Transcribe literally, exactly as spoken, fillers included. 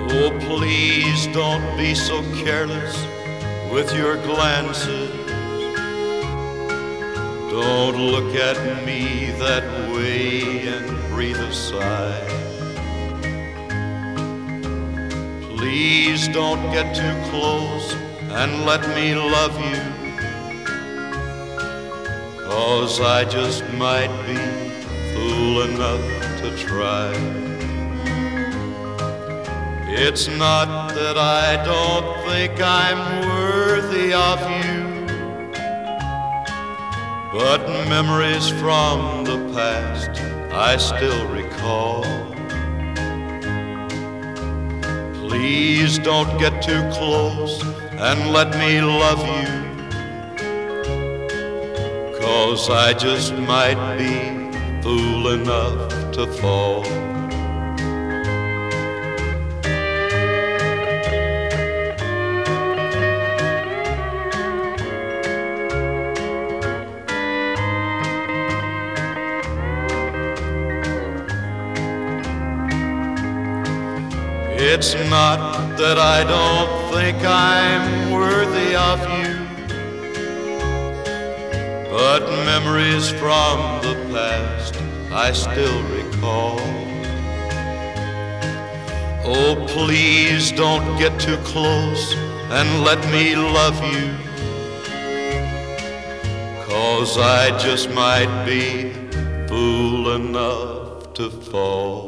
Oh, please don't be so careless with your glances. Don't look at me that way and breathe a sigh. Please don't get too close and let me love you, 'cause I just might be fool enough to try. It's not that I don't think I'm worthy of you, but memories from the past I still recall. Please don't get too close and let me love you, 'cause I just might be fool enough to fall. It's not that I don't think I'm worthy of you, but memories from the past I still recall. Oh, please don't get too close and let me love you, 'cause I just might be fool enough to fall.